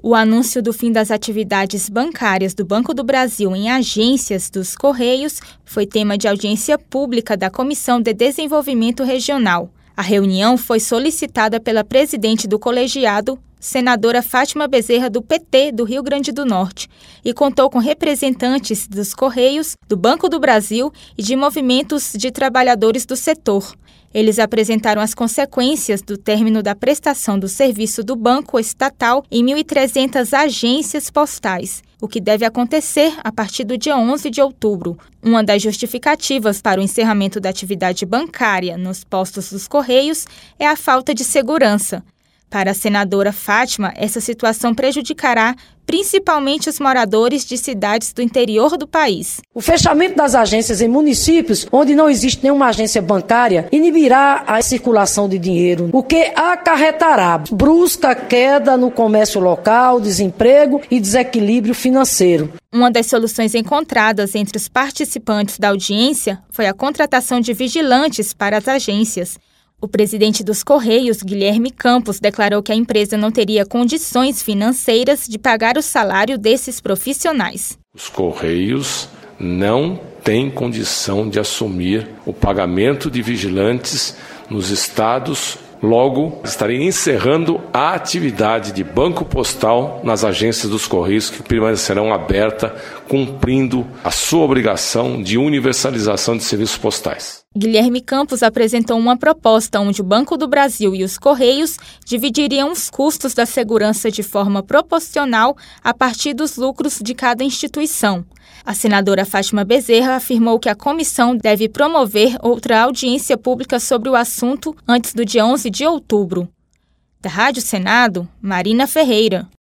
O anúncio do fim das atividades bancárias do Banco do Brasil em agências dos Correios foi tema de audiência pública da Comissão de Desenvolvimento Regional. A reunião foi solicitada pela presidente do colegiado, senadora Fátima Bezerra, do PT do Rio Grande do Norte, e contou com representantes dos Correios, do Banco do Brasil e de movimentos de trabalhadores do setor. Eles apresentaram as consequências do término da prestação do serviço do banco estatal em 1.300 agências postais, o que deve acontecer a partir do dia 11 de outubro. Uma das justificativas para o encerramento da atividade bancária nos postos dos Correios é a falta de segurança. Para a senadora Fátima, essa situação prejudicará principalmente os moradores de cidades do interior do país. O fechamento das agências em municípios onde não existe nenhuma agência bancária inibirá a circulação de dinheiro, o que acarretará brusca queda no comércio local, desemprego e desequilíbrio financeiro. Uma das soluções encontradas entre os participantes da audiência foi a contratação de vigilantes para as agências. O presidente dos Correios, Guilherme Campos, declarou que a empresa não teria condições financeiras de pagar o salário desses profissionais. Os Correios não têm condição de assumir o pagamento de vigilantes nos estados. Logo, estarei encerrando a atividade de banco postal nas agências dos Correios, que permanecerão abertas, cumprindo a sua obrigação de universalização de serviços postais. Guilherme Campos apresentou uma proposta onde o Banco do Brasil e os Correios dividiriam os custos da segurança de forma proporcional a partir dos lucros de cada instituição. A senadora Fátima Bezerra afirmou que a comissão deve promover outra audiência pública sobre o assunto antes do dia 11 de outubro. Da Rádio Senado, Marina Ferreira.